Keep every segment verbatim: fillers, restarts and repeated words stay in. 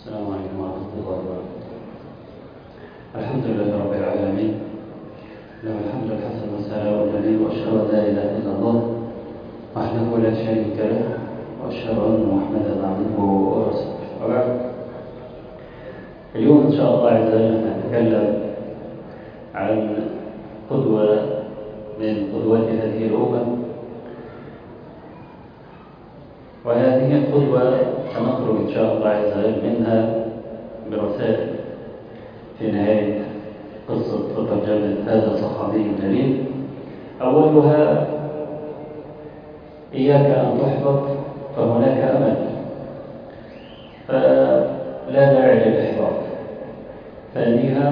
السلام عليكم ورحمة الله وبركاته. الحمد لله رب العالمين، له الحمد الحسن والثناء الجميل، وأشهد أن لا إله إلا الله وحده لا شريك له، وأشهد أن محمدا عبده ورسوله. وبعد، اليوم إن شاء الله عز وجل نتكلم عن قدوة من قدوات هذه الأمة، وهذه القدوة سنخرج إن شاء الله عز وجل منها برسائل في نهاية قصة ترجمة هذا الصحابي الجليل. أولها: إياك أن تحبط فهناك أمل، فلا داعي للإحباط. ثانيها: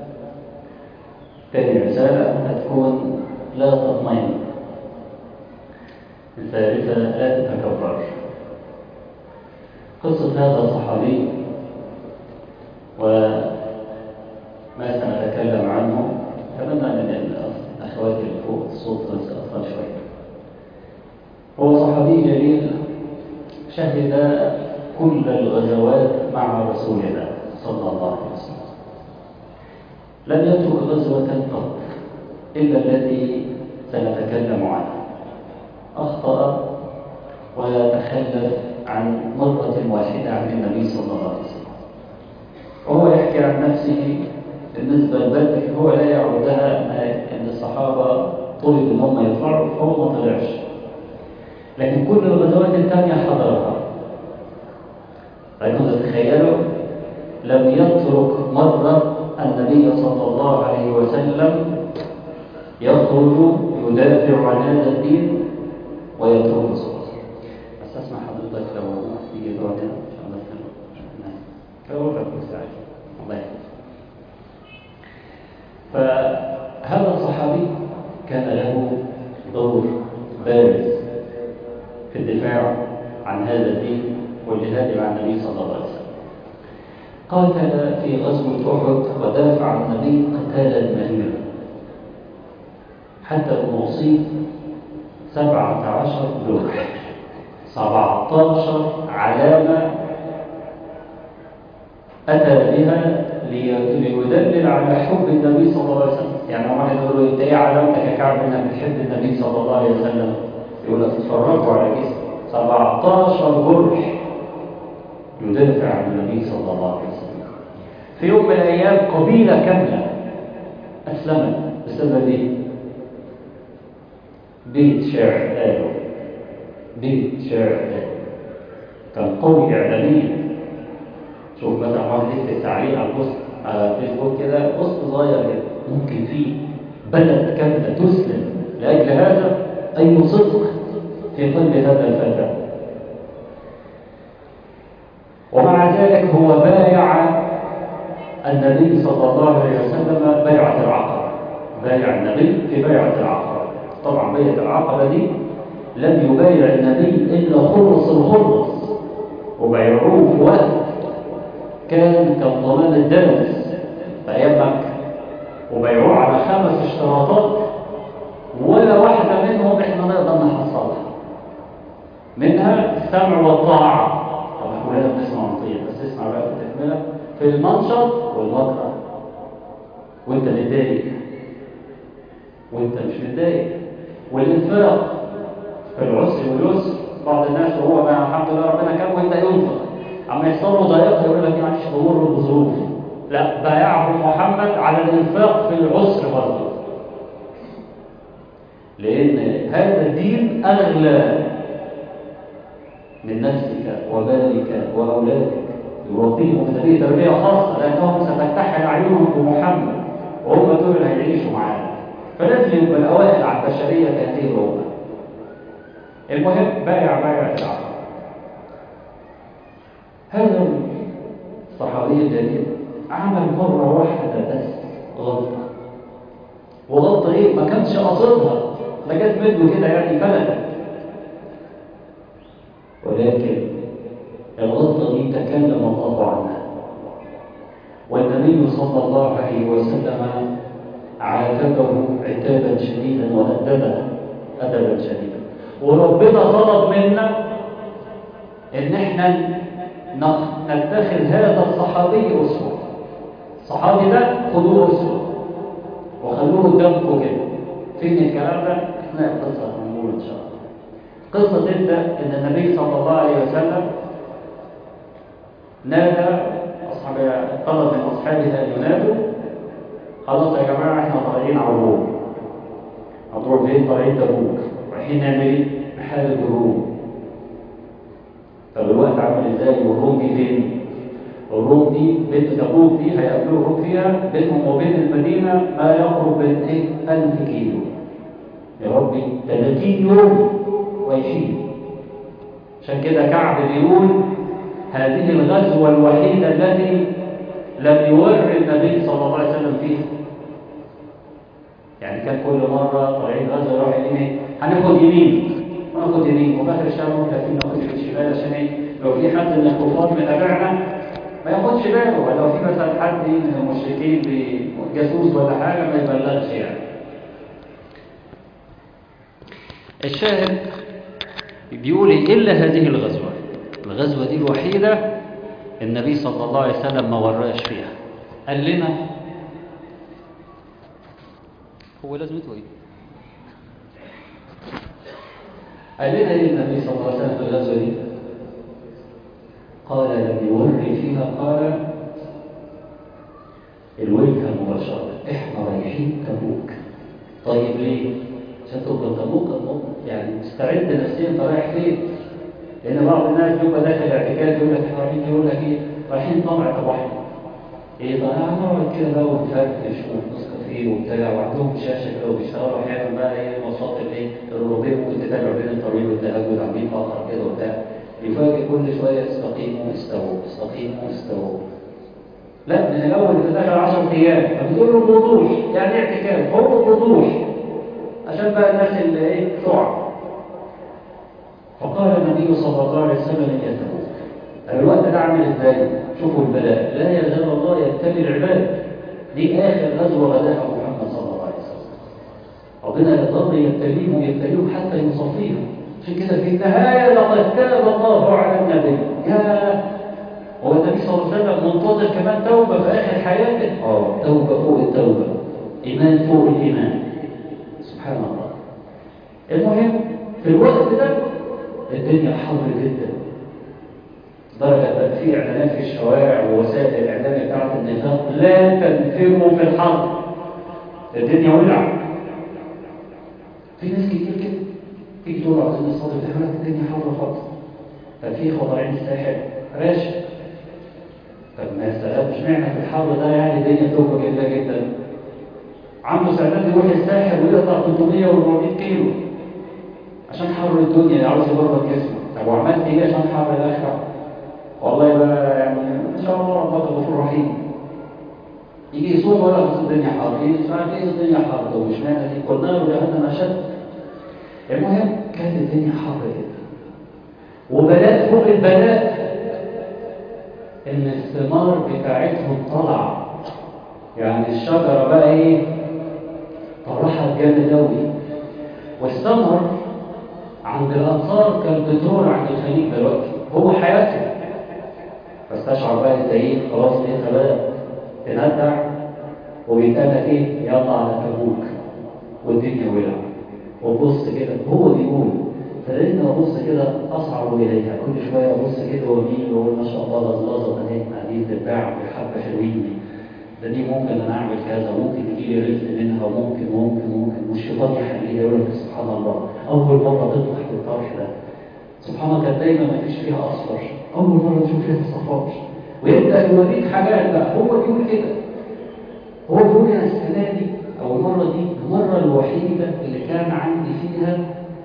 ثاني رسالة هتكون لا تطمئن. الثالثة: لا تتكبر. قصة هذا الصحابي وما سنتكلم عنه، أتمنى أن الأخوات اللي فوق الصوت بس أطفال شوية. هو صحابي جليل شهد كل الغزوات مع رسول الله صلى الله عليه وسلم، لم يترك غزوة قط إلا التي سنتكلم عنها. أخطأ وتخلف عن مرة واحدة عن النبي صلى الله عليه وسلم، وهو يحكي عن نفسه بالنسبة لبدر هو لا يعودها أن الصحابة طلب أن هم يطلعوا فهو ما طلعش، لكن كل الغزوات الثانية حضرها. لكن تتخيلوا لم يترك مرة النبي صلى الله عليه وسلم يخرج يدافع عن هذا الدين ويترك الصلاة. بس اسمع حضرتك لو تيجي تقعد هنا ان شاء الله تكلم لو ربك مساعد الله يحفظك. فهذا الصحابي كان له دور بارز في الدفاع عن هذا الدين والجهاد مع النبي صلى الله عليه وسلم. قاتل في غزوة أحد ودافع عن النبي قتالا مهيبا حتى أن أصيب سبعة عشر جرح، سبعة عشر علامة أتى بها ليدلل على حب النبي صلى الله عليه وسلم. يعني واحد يقول له: أنت إيه علامتك يا كعب إنك بتحب النبي صلى الله عليه وسلم؟ يقول لك: اتفرجوا على جسمه، سبعة عشر جرح يدافع عن النبي صلى الله عليه وسلم. في يوم من الأيام قبيلة كاملة أسلمت بسبب إيه؟ بيت شعر قالوا، بيت شعر قالوا كان قوي إعلاميا. شوف مثلا واحد يكتب تعليق على البوست على فيسبوك كده، بوست صغير كده، ممكن فيه بلد كاملة تسلم لأجل هذا. أي صدق في قلب هذا الفتى. ومع ذلك هو بايع النبي صلى الله عليه وسلم بيعة العقبة، بايع النبي في بيعة العقبة. طبعا بيعة العقبة دي لم يبايع النبي إلا خلص الخلص، وبايعوه في وقت كان كالضمان الدنس في أيام مكة، وبايعوه على خمس اشتراطات ولا واحدة منهم إحنا نقدر نحصلها، منها السمع والطاعة. طبعا كلنا بنسمع ونطيع، بس اسمع بقى في التكملة: في المنشط والمكره، وانت متضايق وانت مش متضايق، والانفاق في العسر واليسر. بعض الناس وهو بقى الحمد لله ربنا كان وانت ينفق، اما يحصل له ضيقه يقول لك معلش بمر بظروف. لا، بايعه محمد على الانفاق في العسر برضه، لان هذا الدين اغلى من نفسك ومالك واولادك. يربيهم تربيه تربيه خاصه، لانهم ستفتح اعينهم بمحمد وهم دول اللي هيعيشوا معانا، فلازم يبقى الاوائل على البشريه في هذه الامه. المهم بايع بايع العقبه. هذا الصحابي الجليل عمل مره واحده بس غلطه، وغلطه ايه؟ ما كانش قصدها، ده جت منه كده يعني فلتت، ولكن الغلطه دي تكلم الله عنها، والنبي صلى الله عليه وسلم عاتبه عتابا شديدا وأدبه أدبا شديدا. وربنا طلب منا ان احنا نتخذ هذا الصحابي أسوة. الصحابي ده خذوه أسوة وخلوه قدامكم كده. فين الكلام ده؟ اثناء القصة هنقول إن شاء الله. قصة تبدأ إن النبي صلى الله عليه وسلم نادى أصحاب طلب من أصحابه أن ينادوا خلاص يا جماعة إحنا طالعين على الروم. هتروح فين؟ طالعين تبوك. رايحين نعمل إيه؟ نحارب الروم. طب الوقت عامل إزاي؟ والروم دي فين؟ الروم دي بين تبوك دي هيقابلوا الروم فيها بينهم وبين المدينة ما يقرب من إيه؟ ألف كيلو. يا ربي ثلاثين يوم ويشيل. عشان كده كعب بيقول هذه الغزوة الوحيدة التي لم يوري النبي صلى الله عليه وسلم فيها. يعني كان كل مرة طالعين غزوة يروح ايه؟ هناخد يمين وناخد يمين وفي آخر الشهر ممكن ناخد شمال عشان ايه؟ لو في حد من الكفار متابعنا ما ياخدش باله، ولو في مثلا حد من المشركين بجاسوس ولا حاجة ما يبلغش يعني. الشاهد بيقول إلا هذه الغزوة، الغزوة دي الوحيدة النبي صلى الله عليه وسلم ما وراش فيها. قال لنا هو لازمته ايه؟ قال لنا ايه النبي صلى الله عليه وسلم في الغزوة دي؟ قال لم يوري فيها، قال الوجهة مباشرة احنا رايحين تبوك. طيب ليه؟ عشان تبقى تبوك يعني مستعد نفسيا انت رايح فين؟ لان بعض الناس بيبقى داخل اعتكاف يقول لك احنا رايحين، يقول لك ايه؟ رايحين طمع طبعا. ايه بقى هنقعد كده بقى ونفرفش ونبص كافيه وبتاع، وعندهم شاشه كده وبيشتغلوا احيانا بقى ايه ماتشات الايه الاوروبيه ممكن تتابع بين الطريق والتهجد عاملين فقره كده وبتاع، يفاجئ كل شويه استقيموا استووا استقيموا استووا. لا من الاول انت داخل عشر ايام فبتقول له بوضوح يعني اعتكاف، هو بوضوح عشان بقى الناس اللي ايه سرعه. فقال النبي صلى الله عليه وسلم يا تبوك. طب الوقت ده عامل ازاي؟ شوفوا البلاء، لا يزال الله يبتلي العباد. دي اخر غزوه غزاها محمد صلى الله عليه وسلم. ربنا يظل يبتليهم ويبتليهم حتى يصفيهم. عشان كده في النهايه لقد تاب الله على النبي. يا هو النبي صلى الله عليه وسلم منتظر كمان توبه في اخر حياته. اه توبه فوق التوبه، ايمان فوق الايمان. سبحان الله. المهم في الوقت ده الدنيا حر جدا، درجة بقى في إعلانات في الشوارع ووسائل الإعلام بتاعت النفاق لا تنفروا في الحرب. الدنيا ولع. في ناس كتير كده تيجي تقول عايزين نصلي تقول لك الدنيا حر خالص. ففي خضارين الساحل راشد. طب ما السلام مش معنى في الحر ده يعني الدنيا توبة جدا جدا. عنده استعداد يروح الساحل ويقطع ثلاثمية وأربعمية كيلو عشان حر الدنيا عاوز يبرد جسمه. طب وعملت ايه عشان حر الاخره؟ والله بقى يعني ان شاء الله ربك غفور رحيم. يجي يصوم ولا بس الدنيا حر، مش عارف ايه الدنيا حر ده ومش معنى دي قلنا له جهنم اشد. المهم كانت الدنيا حر جدا وبلاء فوق البلاء ان الثمار بتاعتهم طلع، يعني الشجره بقى ايه طرحت جامد قوي. والثمر عند الأنصار كالبترول عند الخليج دلوقتي، هو حياتهم. فاستشعر بقى الزعيم خلاص انت بقى تندع وبيتقال لك ايه يلا على تبوك والدنيا ولع. وبص كده هو بيقول فلقيتني ابص كده اصعب اليها كل شويه ابص كده واميل واقول ما شاء الله لظلظه اهي قاعدين تتباع بحبه حلوين ده دي ممكن انا اعمل كذا وممكن يجي لي رزق منها وممكن ممكن ممكن والشيطان يحليها يقول لك سبحان الله اول مره تطلع في الطرح ده سبحان الله كانت دايما ما فيش فيها اصفر، اول مره تشوف فيها صفار ويبدا يوريك حاجات بقى. هو بيقول كده، هو بيقول انا السنه دي او المره دي المره الوحيده اللي كان عندي فيها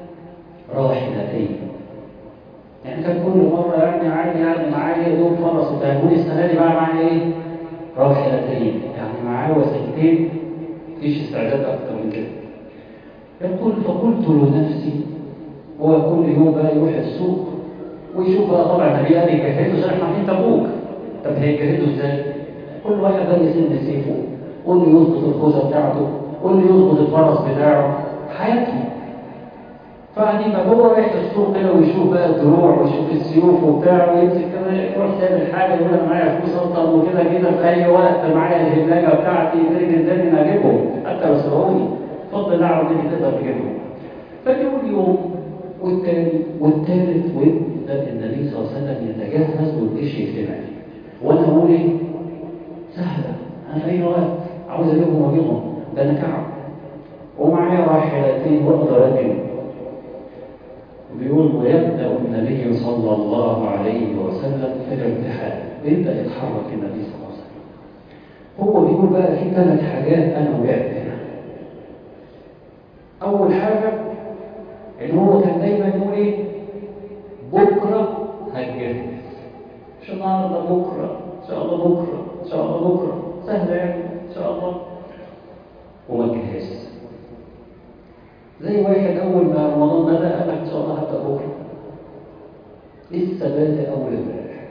راحلتين. يعني كان كل مره يعني عادي يعني معايا دوب فرس وتهجوني، السنه دي بقى معايا ايه؟ راحلتين، يعني معاه وسيلتين مفيش استعداد اكتر من كده. يقول فقلت لنفسي هو كل يوم بقى يروح السوق ويشوف بقى طبعا النبي قال يجهزوا عشان احنا رايحين تبوك. طب هيجهزوا ازاي؟ كل واحد بقى يسن سيفه، واللي يظبط الخوذه بتاعته، واللي يظبط الفرس بتاعه، حياتهم. فقاعدين بقى هو رايح السوق كده ويشوف بقى الدروع ويشوف السيوف وبتاع ويمسك كده يروح سابق حاجه يقول انا معايا فلوس اصلا وكده كده في اي وقت معايا الهلاجه بتاعتي غير قدامي انا اجيبهم حتى لو سرقوني اتفضل اعرف انك تقدر تجيبهم. فجيبوا يوم والتاني والتالت ويبدا النبي صلى الله عليه وسلم يتجهز والجيش يجتمع. وانا اقول ايه؟ سهله، انا في اي وقت عاوز اجيبهم واجيبهم، ده انا كعب ومعايا راحلتين واقدر اجيب. بيقول ويبدأ النبي صلى الله عليه وسلم في الارتحال، بيبدأ يتحرك النبي صلى الله عليه وسلم. هو بيقول بقى في ثلاث حاجات أنا وقعت هنا. أول حاجة إن هو كان دايما يقول إيه؟ بكرة هتجهز. مش النهارده بكرة، إن شاء الله بكرة، إن شاء الله بكرة، سهلة يعني إن شاء الله. وما تجهزش. زي واحد أول ما رمضان بدأ قال لك إن شاء الله هبدأ بكرة. لسه بادئ أول امبارح.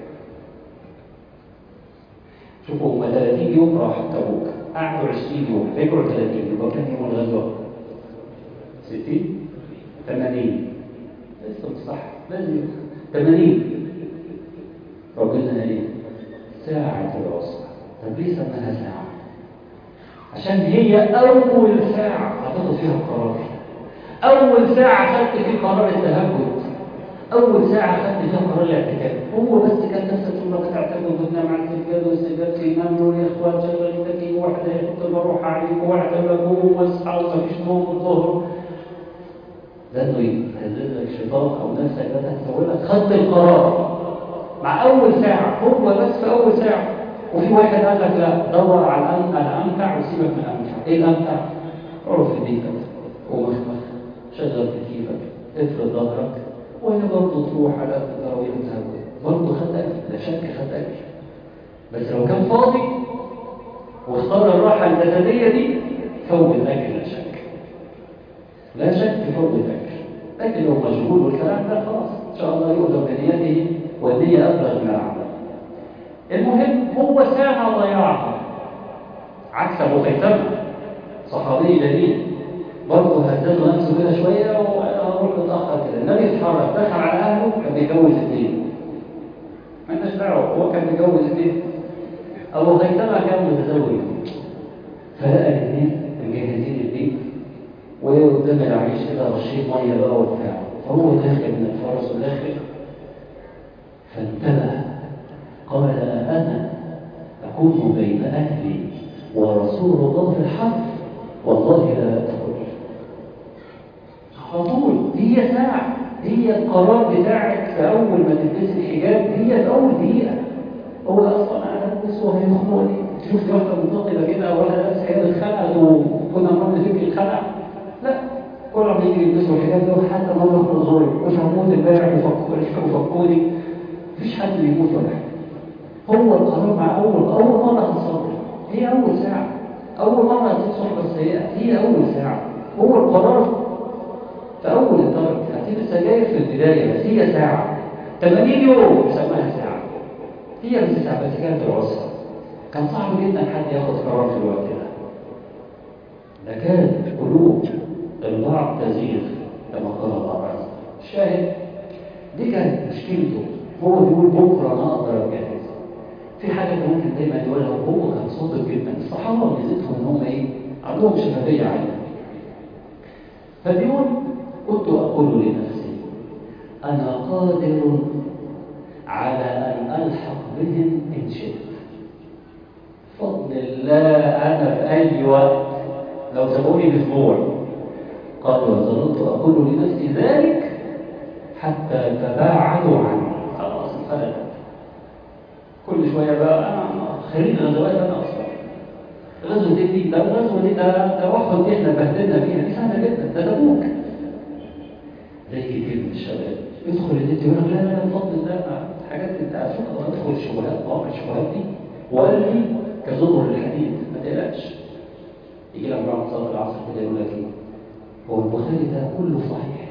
شوفوا هم ثلاثين يوم راحوا تبوك، قعدوا عشرين يوم، فكروا ثلاثين يبقى كام يوم الغزوة؟ ستين؟ ثمانين. لسه مش صح، لازم ثمانين. ربنا إيه؟ ساعة العسرة. طب ليه سماها ساعة؟ عشان هي أول ساعة هتاخد فيها القرار. أول ساعة خدت فيه قرار التهجد، أول ساعة خدت فيها قرار الاعتكاف. هو بس كان نفسك تقول لك تعتكف وتنام على السجاد والسجاد ينام له يا إخوان شغل التكييف واحدة يحط المروحة عليك وواحدة يقوم واصحى ومفيش نوم الظهر. لأنه يهزز لك شيطان أو نفسك لا تقول لك خدت القرار مع أول ساعة، هو بس في أول ساعة. وفي واحد قال لك لا دور على الأمتع وسيبك من الأمتع. إيه الأمتع؟ عرف بيتك ومخمخ شغل تكييفك افرد ظهرك وهنا برضه تروح على التراويح وتهوي برضه خد اكل، لا شك خد اكل. بس لو كان فاضي واختار الراحه الجسديه دي فوت الاكل لا شك، لا شك فوت الاكل. لكن لو مشغول والكلام ده خلاص ان شاء الله يؤذى بنيته والنيه ابلغ من العمل. المهم هو ساعه ضيعها عكس ابو خيثمه صحابي جليل برضه هزته نفسه كده شويه وهروح متاخر كده. النبي اتحرك دخل على اهله كان بيتجوز اثنين، ما لناش دعوه هو كان بيتجوز اثنين. ابو خيثمه كان متزوج فلقى الاثنين مجهزين البيت وقدام العريش كده رشيد ميه بقى وبتاع، فهو داخل من الفرس وداخل فانتبه قال انا اكون بين اهلي ورسول الله في الحرب والله لا أدخل. على طول هي ساعة، هي القرار بتاعك في أول ما تلبس الحجاب هي في أول دقيقة. هو أصلا أنا هلبس وهيخنقني. شفت واحدة منتقبة كده ولا لابسة حجاب اتخنقت وكنا مرة فكر الخلع؟ لا، كل ما يجي يلبسوا الحجاب ده حتى مرة في الظهر مش هموت امبارح وفكوني. مفيش حد بيموت ولا حاجة. هو القرار مع أول أول مرة تصبر هي أول ساعة. أول مرة هتيجي صحبة سيئة هي أول ساعة. هو القرار في أول الدرجة. هتيجي السجاير في البداية بس هي ساعة. ثمانين يوم سماها ساعة. هي بس ساعة بس كانت العسرة. كان صعب جدا حد ياخد قرار في الوقت ده. ده كانت قلوب البعض تزيغ كما قال الله عز وجل. الشاهد دي كانت مشكلته. هو بيقول بكرة أنا أقدر أجهز. في حاجة ممكن دايما يقولها وهو كان صادق جدا. الصحابة ميزتهم ان هم ايه؟ عندهم شفافية عالية. فبيقول كنت أقول لنفسي أنا قادر على أن ألحق بهم إن شئت. فضل الله أنا في أي وقت لو سابوني بأسبوع. قال وظللت أقول لنفسي ذلك حتى تباعدوا عني. خلاص انفلت. كل شوية بقى أنا خريج غزوات أنا أصلا. غزوة دي ده الغزوة دي ده توحد دي احنا بهدلنا فيها دي سهلة جدا ده تبوك. زي كتير من الشباب يدخل الدين يقول لك لا لا بفضل الله حاجات انت عارفها ادخل الشبهات واقع الشبهات دي وقال لي كزبر الحديد ما تقلقش. يجي لك بعد صلاة العصر كده يقول لك ايه؟ هو البخاري ده كله صحيح.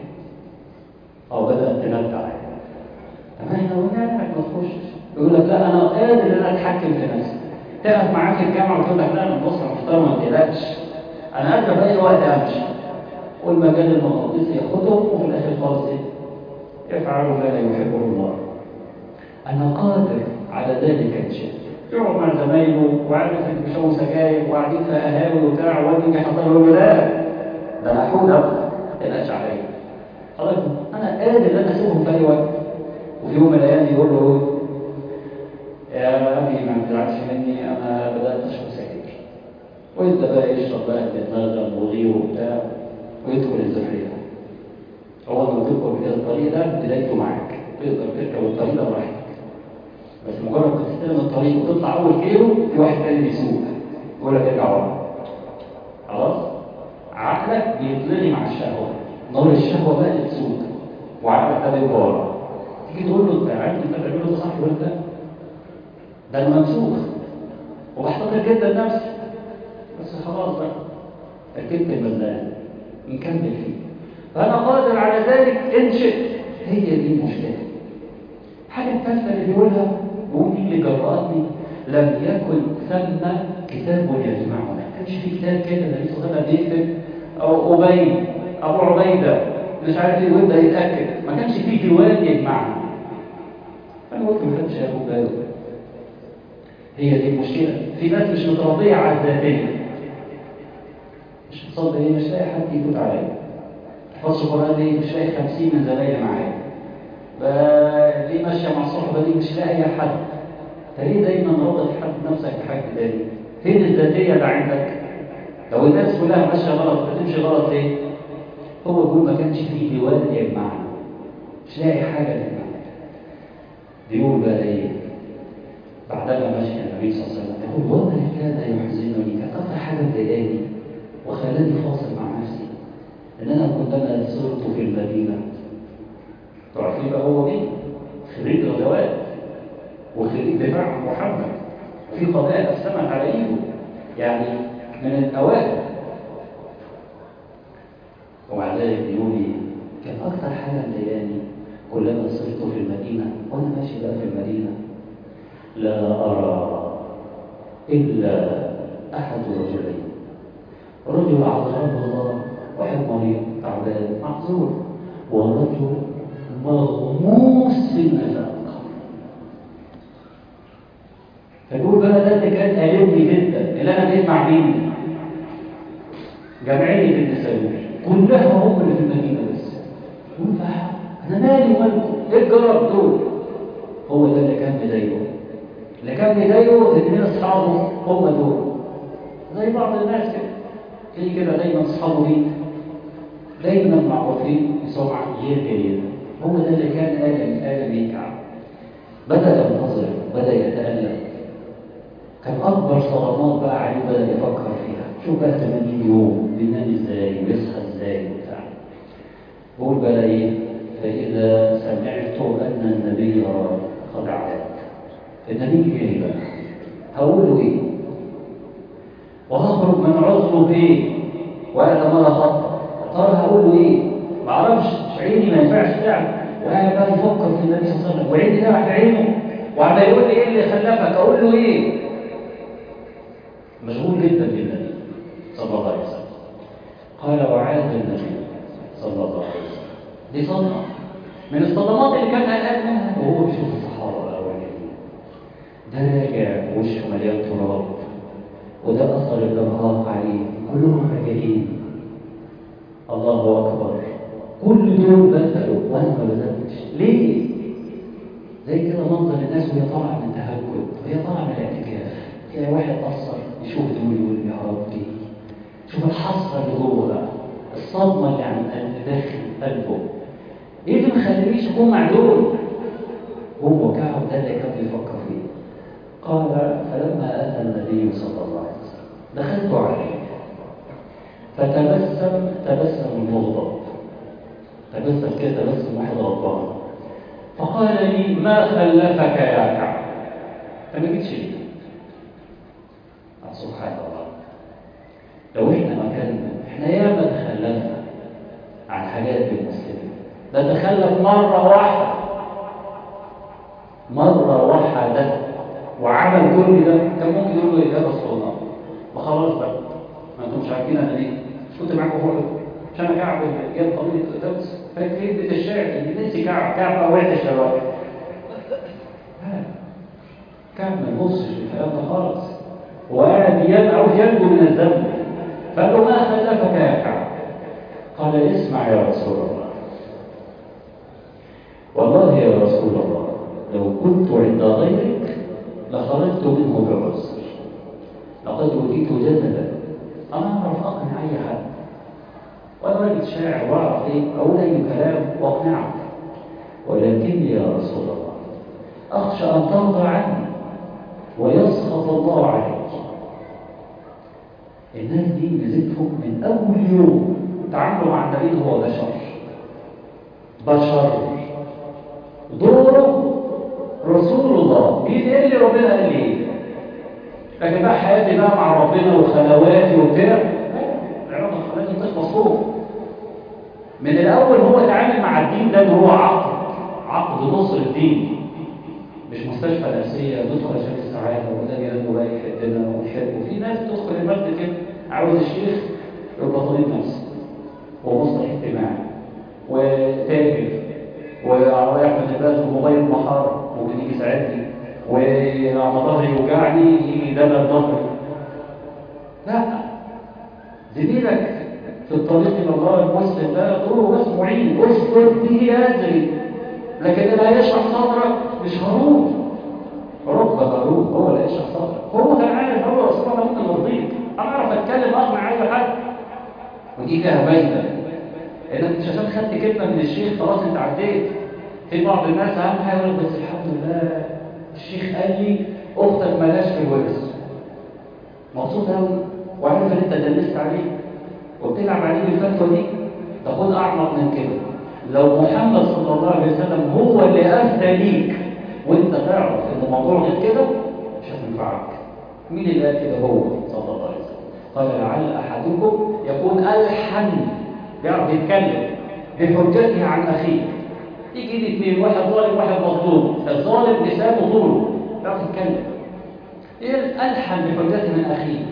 أو بدأت تندع أما احنا قلنا لك ما تخشش. يقول لك لا أنا قادر إن أنا أتحكم في نفسي. تقف معاه في الجامعة وتقول لك لا أنا بص محترم ما تقلقش. أنا قادر في أي وقت أمشي. والمجال المغناطيسي ياخدهم، وفي الاخر خالص يفعلوا ما لا يحبه الله. انا قادر على ذلك ان شئت. يقعد مع زمايله وعارف ان بيشربوا سجاير وقاعدين في قهاوي وبتاع، وهو يجي يحضر له لا ده انا حوده ما تقلقش عليا. خلاص انا قادر ان انا اسيبهم في اي وقت. وفي يوم من الايام يقول له يا ابي ما تزعلش مني، انا بدات اشرب سجاير. ويبدا بقى يشرب بقى بيتنغم وغيره وبتاع ويدخل الزحليقه. هو لما تركب كده الطريق ده بدايته معاك، تقدر تركب الطريق ده براحتك، بس مجرد ما تستلم الطريق وتطلع اول كيلو في واحد تاني بيسوق يقول لك ارجع ورا. خلاص عقلك بيتلغي مع الشهوه، نار الشهوه بقى اللي تسوق وعقلك ده بيبقى ورا. تيجي تقول له انت عارف انت بتعمله ده صح ولا ده؟ ده انا ممسوخ وبحتقر جدا نفسي، بس خلاص بقى ركبت الميزان نكمل فيه. فانا قادر على ذلك ان شئت. هي دي المشكله. الحاجه الثالثه اللي بيقولها بيقول دي اللي جرأتني، لم يكن ثم كتاب يجمعنا. ما كانش في كتاب كده النبي صلى الله عليه وسلم بيكتب او ابي ابو عبيده مش عارف ايه ويبدا يتاكد، ما كانش في ديوان يجمعنا. انا قلت ما حدش ياخد باله. هي دي المشكله. في ناس مش متربيه على الذاتيه، مش مصدق ايه، مش لاقي حد يفوت عليا. حفظ القران دي مش لاقي خمسين من زمايلي معايا. ليه ماشيه مع الصحبه دي مش لاقي حد. فليه دايما رابط حد نفسك بحاجه تاني؟ فين الذاتيه اللي عندك؟ لو الناس كلها ماشيه غلط بتمشي غلط ليه؟ هو بيقول ما كانش فيه ديوان يجمعنا، مش لاقي حاجه تجمعنا. بيقول بقى ايه؟ بعدما مشي النبي صلى الله عليه وسلم يقول وما كان يحزنني، كانت اكثر حاجه مضايقاني وخلاني فاصل مع نفسي ان انا كلما صرت في المدينه. تعرفين بقى هو مين؟ خريج غزوات وخريج دفاع عن محمد، وفي قبائل اسلمت على ايده، يعني من الاوائل. ومع ذلك بيقول لي كان اكثر حاجه مضايقاني كلما صرت في المدينه وانا ماشي بقى في المدينه لا أرى إلا أحد رجلين، رجل عذره الله واحد مريض تعبان معذور، ورجل مغموس بالنفاق. فيقول بقى ده اللي كان قالبني جدا، اللي أنا بقيت مع مين؟ جمعية النساوي كلها هم اللي في المدينة بس. يقول أنا مالي ومالكم؟ إيه الجرب دول؟ هو ده اللي كان مضايقه. اللي كان بيضايقه اثنين اصحابه هم دول، زي بعض الناس كده تيجي كده دايما اصحابه ليه دايما معروفين بسمعه غير جيده. هو ده اللي كان آدم آدم يتعب، بدا ينتظر، بدا يتألم. كان اكبر صدمات بقى عليه بدا يفكر فيها. شوف بقى ثمانين يوم بينام ازاي ويصحى ازاي وبتاع. بقول بقى ايه؟ فاذا سمعت ان النبي قد عاد، النبي جاي بقى هقول له ايه؟ وهخرج من عذره بايه؟ وانا مره خطأ، ترى هقول له ايه؟ ما اعرفش، عيني ما ينفعش تعمل. وقاعد بقى يفكر في النبي صلى الله عليه وسلم، وعيني ده في عينه وعمال يقول لي ايه اللي خلفك؟ اقول له ايه؟ مشغول جدا بالنبي صلى الله عليه وسلم. قال وعاد النبي صلى الله عليه وسلم. دي صدمه من الصدمات اللي كان قلقان منها وهو بيشوف الصحابه الاولين. ده راجع وشه مليان تراب، وده اثر الارهاق عليه، كلهم راجعين. الله اكبر، كل دول بذلوا وانا ما بذلتش. ليه؟ زي كده منظر الناس وهي طالعه من التهجد وهي طالعه من الاعتكاف، تلاقي واحد قصر يشوف دول يقول يا ربي. شوف الحسره اللي جوه بقى، الصدمه اللي عن داخل قلبه. ايه اللي ما خلانيش اكون مع دول؟ هو كعب ده اللي كان بيفكر فيه. قال فلما اتى النبي صلى الله عليه وسلم دخلت عليه فتبسم تبسم مغضب، تبسم كده تبسم واحد غضبان. فقال لي ما خلفك يا كعب؟ انت ما جيتش ليه؟ سبحان الله. لو احنا مكاننا احنا ياما تخلفنا عن حاجات بالمسلمين. ده تخلف مره واحده مره واحده وعمل كل ده، كان ممكن يقول له يا رسول الله ما خلاص بقى، ما انتم مش عارفين انا ليه؟ مش كنت معاكم فوق؟ عشان كعب جاب قضيه قدس فاكرين بيت الشعر اللي نسي كعب كعب ما وقعش الشباب. كعب ما يبصش في الكلام ده خالص، وقاعد يدعو ينجو من الذنب. فقال له ما خلفك يا كعب؟ قال اسمع يا رسول الله، والله يا رسول الله لو كنت عند غيرك لخرجت منه بعسر، لقد أوتيت جدلا، أنا أعرف أقنع أي حد، وأنا راجل شاعر وأعرف إيه أقول أي كلام وأقنعك، ولكني يا رسول الله أخشى أن ترضى عني ويسخط الله عليك. الناس دي ميزتهم من أول يوم تعاملوا مع النبي هو بشر بشر دوره رسول الله. مين ايه اللي ربنا قال لي ايه؟ لكن بقى حياتي بقى مع ربنا وخلواتي وبتاع، العلاقه الخلواتي تخلص فوق. من الاول هو اتعامل مع الدين ده ان هو عقد عقد نصر الدين، مش مستشفى نفسيه ندخل عشان السعاده وده بينه بقى يحبنا ونحبه. وفي ناس تدخل المسجد كده عاوز الشيخ يبقى طبيب نفسي ومصلح اجتماعي وتاجر ورايح من البلد وموبايل محار ممكن يجي يساعدني، ولما ظهري يوجعني يجي دبل ظهري. لا، زميلك في الطريق الى الله المسلم ده دوره بس معين، اصبر به اجري، لكن اللي هيشرح صدرك مش هارون، رب هارون هو اللي هيشرح صدرك. هو كان عارف هو رسول الله ممكن يرضيك، انا اعرف اتكلم اقنع اي حد، ودي فيها باينه انك مش عشان خدت كلمه من الشيخ خلاص انت عديت. في بعض الناس اهم حاجه يقول بس الحمد لله الشيخ قال لي اختك مالهاش في الورث، مبسوط قوي وعارف ان انت دلست عليه وبتلعب عليه بالفتوى دي. تقول اعمق من كده، لو محمد صلى الله عليه وسلم هو اللي افتى ليك وانت تعرف ان الموضوع غير كده مش هتنفعك. مين اللي قال كده؟ هو صلى الله عليه وسلم. قال لعل احدكم يكون الحن، بيعرف يتكلم بحجته عن اخيه. يجي لي اثنين، واحد ظالم واحد مظلوم، الظالم لسانه طوله بيعرف يتكلم، الحن بحجته من اخيه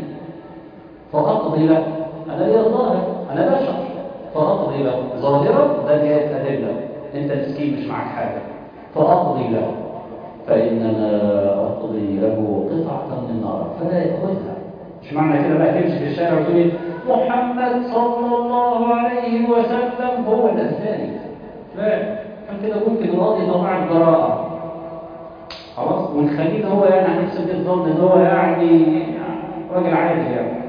فاقضي له، انا ليا ظاهر انا بشر فاقضي له ظاهرا، ده جاءت ادله، انت مسكين مش معك حاجه، فاقضي له فانما اقضي له قطعه من النار فلا ياخذها. مش معنى كده بقى تمشي في الشارع وتقول محمد صلى الله عليه وسلم هو الأثاني، لا، عشان كده ممكن القاضي يطلع الجراءة خلاص ونخليه هو يعني هنحسب الظن ان هو يعني راجل عادي يعني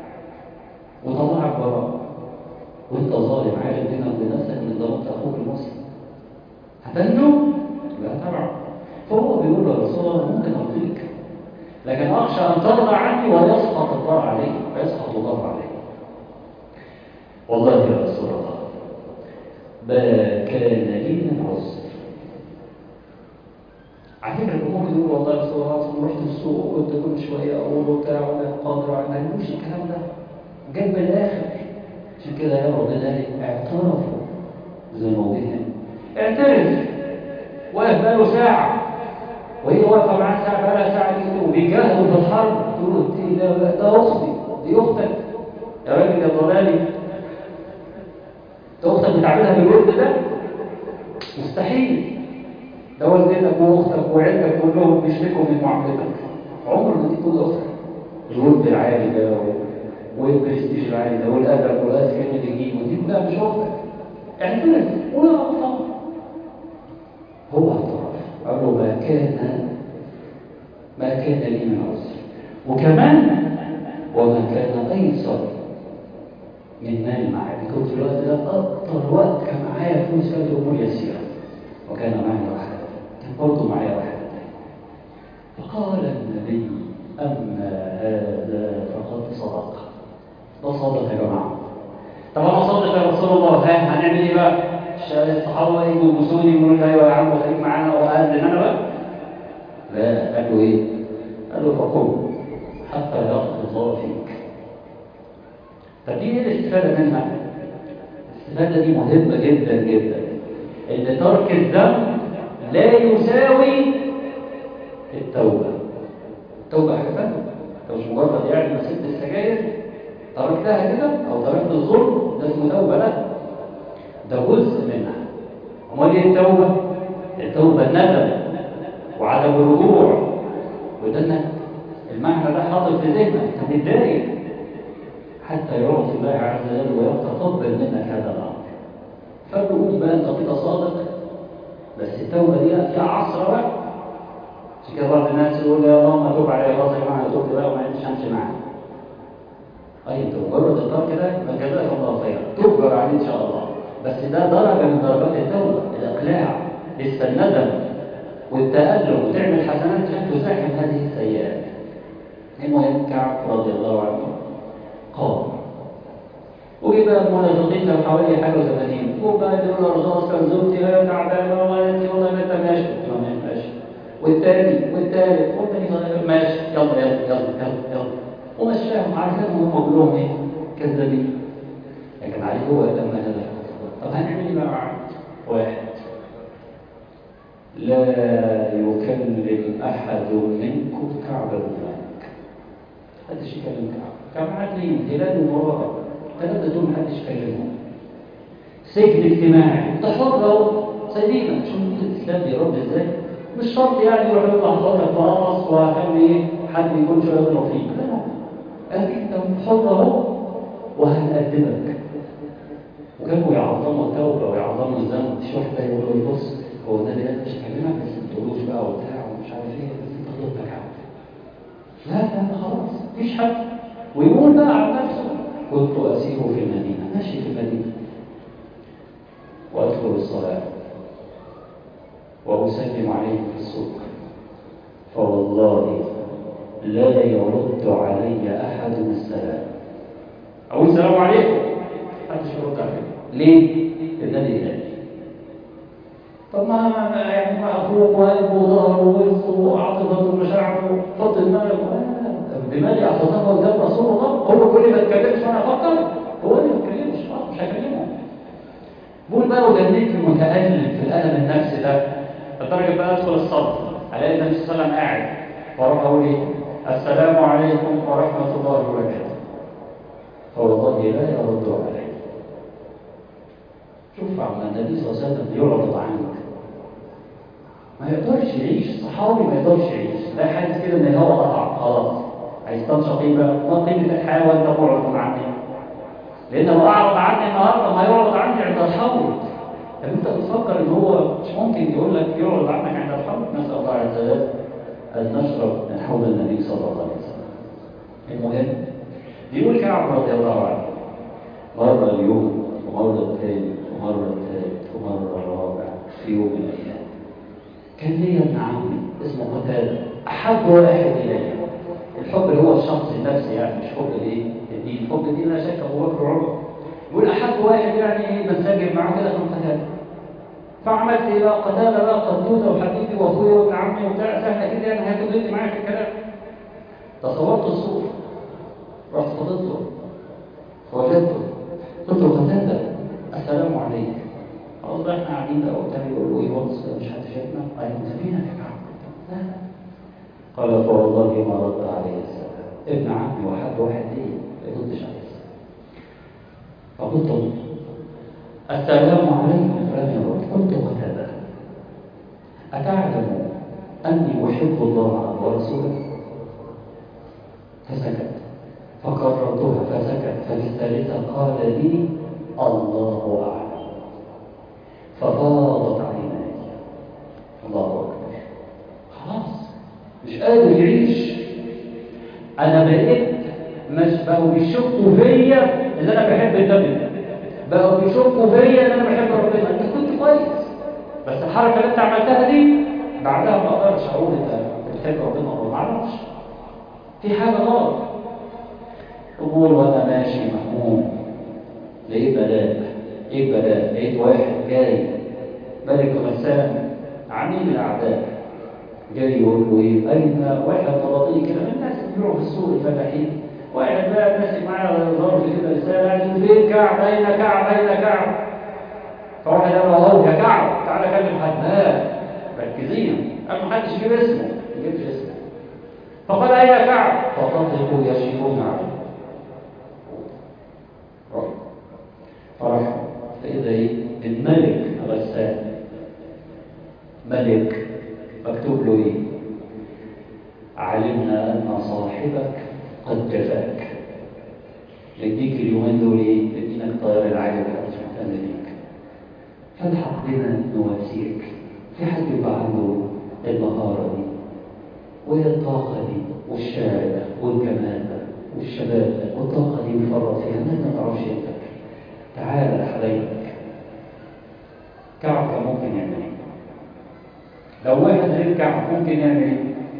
وطلع الجراءة، وانت ظالم عارف بينك وبين ان ضربت اخوك المسلم هتنجو؟ لا طبعا. فهو بيقول له رسول الله ممكن ارضيك لكن اخشى ان ترضى عني ويسقط الله عليه ويسقط الله عليه. والله يا رسول الله ما كان لي من عسر. على فكره ممكن يقول والله يا رسول الله رحت السوق وكنت كل شويه اقول وبتاع وانا قادر على ما يقولش الكلام ده، جاب من الاخر. عشان كده يا ربنا اعترفوا ذنوبهم، اعترف. واقف بقاله ساعه وهي واقفه معاه ساعه بقالها ساعه دي وبيجاهدوا في الحرب، تقول له ده ده اختي دي اختك يا راجل يا ضلالي، ده اختك بتعملها بالود ده؟ مستحيل. ده والدتك واختك وعيلتك كلهم بيشتكوا من معاملتك، عمر ما تكون اختك. الود العالي ده والبرستيج العالي ده والادب والاذكى اللي بيجيب ودي كلها مش اختك. اعترف ولا غلطان. هو اعترف قال له ما كان ما كان لي من عسر، وكمان وما كان ايسر من مال معي. كنت في الوقت ده اكتر وقت كان معايا فلوس، كانت الامور يسيره وكان معي واحد، كان برضه معايا واحد. فقال النبي اما هذا فقد صدق. ده صادق يا جماعه. طب انا صادق يا رسول الله، ها هنعمل ايه بقى؟ الصحابه يجوا يبوسوني ويقولوا لي ايوه يا عم خليك معانا واذن انا بقى؟ لا، قالوا ايه؟ قالوا فقم حتى يقضي الله فيك. طب دي ايه الاستفاده منها؟ الاستفاده دي مهمه جدا جدا، ان ترك الذنب لا يساوي التوبه. التوبه حاجه ثانيه، انت مش مجرد يعني ما سبت السجاير تركتها كده او تركت الظلم ده اسمه اسمه توبة، لا ده جزء منها. امال ايه التوبة؟ التوبة الندم وعدم الرجوع، وده انك المعنى ده حاضر في ذهنك، انت متضايق حتى يعطي الله عز وجل ويتقبل منك هذا الامر. فبقول بقى انت كده صادق، بس التوبة دي فيها عصر بقى. عشان كده بعض الناس يقول يا اللهم توب علي، خلاص يا جماعه توبت بقى وما عنديش همشي معاك. اي انت مجرد تختار كده ما جزاك الله خيرا، تكبر عليه ان شاء الله، بس ده درجه من درجات التوبه، الاقلاع، لسه الندم والتألم وتعمل حسنات عشان تزاحم هذه السيئات. المهم كعب رضي الله عنه قال، ويبقى المنافقين كانوا حوالي حاجه وثمانين، وبقى يقولوا له خلاص كان زوجتي هي تعبانه والله انت والله ما انت ماشي، ما ماشي، والثاني والثالث والثاني ماشي، يلا يلا يلا يلا يلا، ومشاهم عارفين هم كلهم ايه؟ كذابين. لكن عليه هو لما هذا. طب هنعمل ايه بقى؟ واحد، لا يكلم احد منكم كعب بن مالك. محدش يكلم كعب. كعب معاه اثنين، هلال ومراره، ثلاثه دول محدش يكلمهم. سجن اجتماعي، انت حر اهو، سيبينك. شوف الاسلام بيرد ازاي؟ مش شرط يعني يروح يطلع صوتك فرقص وهخلي ايه حد يكون شويه يضرب فيك، لا لا، انت حر اهو وهنقدمك. وكانوا يعظموا التوبه ويعظموا الذنب. مش واحد يقول له بص هو ده اللي مش هكلمك بس ما تقولوش بقى وبتاع ومش عارف ايه، بس انت ضدك عادي. لا لا خلاص مفيش حد. ويقول بقى عن نفسه كنت اسير في المدينه، ماشي في المدينه وادخل الصلاه وأسلم عليه في السوق، فوالله لا يرد علي أحد السلام. أقول السلام عليكم محدش يرد عليه. ليه؟ النادي الهادي. طب ما يعني ما أخوك وقلبه وظهره ووسطه وعاطفته ومشاعره حط دماغك دماغي أحطها قدام رسول الله. هو كل ما اتكلمش وأنا أفكر، هو اللي ما اتكلمش مش هكلمه. بقول بقى وجنيت المتألم في الألم النفسي ده لدرجة بقى أدخل الصف ألاقي النبي صلى الله عليه وسلم قاعد، وأروح أقول إيه؟ السلام عليكم ورحمة الله وبركاته. فوالله لا يرد علي. شوف عما النبي صلى الله عليه وسلم يعرض عنك، ما يقدرش يعيش. الصحابي ما يقدرش يعيش، لا حاسس كده إن الهواء قطع خلاص. عايز تنشط إيه بقى؟ ما قيمة الحياة وأنت معرض عني؟ لأن لو أعرض عني النهارده ما يعرض عني عند الحوض. طب انت بتفكر ان هو مش ممكن يقول لك يعرض عنك عند الحوض؟ نسال الله عز وجل ان نشرب من حوض النبي صلى الله عليه وسلم. المهم بيقول كعب رضي الله عنه مره اليوم ومره الثاني ومره الثالث ومره الرابع في يوم من الايام كان لي ابن عمي اسمه قتاده، احب واحد الي. الحب اللي هو الشخص النفسي يعني، مش حب الايه؟ الدين. الحب الدين لا شك ابو بكر وعمر. يقول احب واحد يعني ايه بنسجل معاه كده كان قتاده. فعملت ايه بقى؟ قتاده بقى قدوده وحبيبي واخويا وابن عمي وبتاع سهله كده يعني هتبدي معايا في الكلام. تصورت الصوره، رحت فضلته فوجدته قلت له قتاده السلام عليك. خلاص بقى احنا قاعدين بقى وبتاع يقول له ايه بص مش حد شايفنا؟ قال لي سفينه يا كعب. لا لا. قال فوالله ما رد عليه السلام. ابن عمي وحد واحد ليه ما يردش عليه السلام. فقلت له السلام عليكم فلم يرد. قلت قتاده أتعلم أني أحب الله ورسوله؟ فسكت. فكررتها فسكت. ففي الثالثة قال لي الله أعلم. ففاضت عيناي. الله أكبر. خلاص مش قادر يعيش. أنا بقيت مش بقوا بيشكوا فيا إن أنا بحب النبي، بقوا بيشكوا فيا إن أنا بحب ربنا. أنت كنت كويس بس الحركة اللي أنت عملتها دي بعدها ما أقدرش أقول أنت بتحب ربنا ولا ما أعرفش. في حاجة غلط. تقول وأنا ماشي مهموم لقيت بلاء. إيه بلاء؟ لقيت واحد جاي ملك غسان عميل الأعداء جاي يقول له إيه؟ أين واحد طبطي كده من الناس اللي بيروحوا في السوق الفلاحين، واحد بقى ماسك معايا ظرف كده رسالة قال فين كعب؟ أين كعب؟ أين كعب؟ فواحد قال له أهو يا كعب تعالى كلم حد. ها مركزين قال ما حدش يجيب اسمه، ما يجيبش اسمه. فقال أين كعب؟ فطلقوا يشيرون عليه. علمنا أن صاحبك قد جفاك. يديك اليومين دول ايه؟ يدينك طيار العالم مش مهتم بيك. فالحق بنا نواسيك. في حد يبقى عنده المهارة دي والطاقة دي والشارع ده والجمال ده والشباب ده والطاقة دي بيفرط فيها، الناس ما تعرفش يدك. تعالى يا حبايبك. كعب كان ممكن يعمل ايه؟ لو واحد غير كعب ممكن يعمل ايه؟